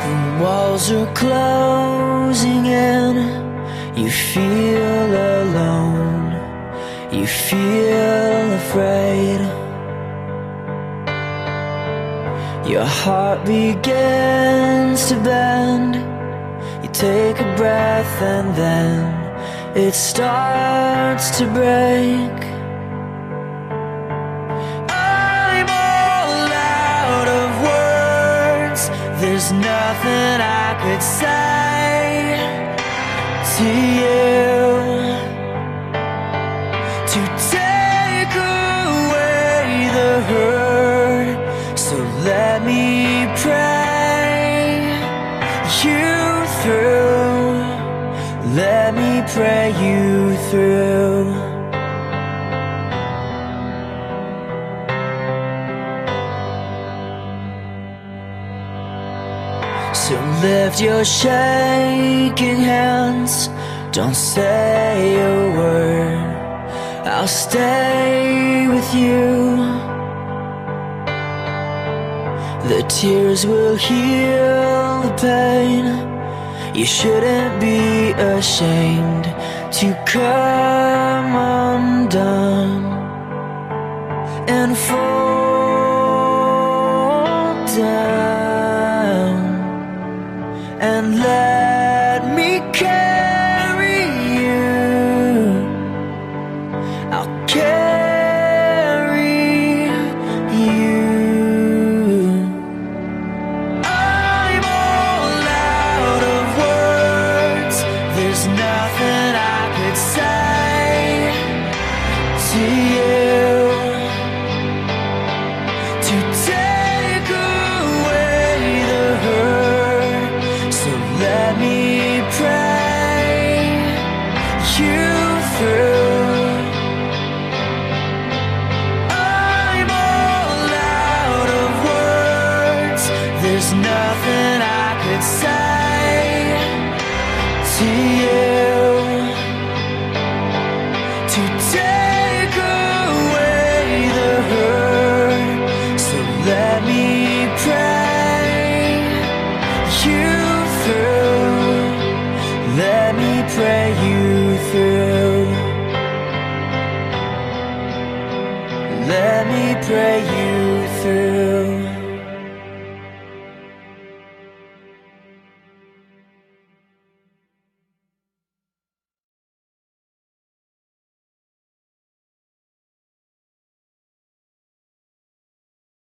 The walls are closing in. You feel alone. You feel afraid. Your heart begins to bend. You take a breath and then it starts to break. I'm all out of words. There's nothing I could say to you to take away the hurt. So let me pray you through. Let me pray you through. So lift your shaking hands. Don't say a word. I'll stay with you. The tears will heal the pain. You shouldn't be ashamed to come undone and fall down, and let me carry you. I'll carry you. I'm all out of words. There's nothing I could say to you to take away the hurt. So let me pray you through. I'm all out of words. There's nothing I could say to you to take away the hurt. So let me pray you through. Let me pray you through. Let me pray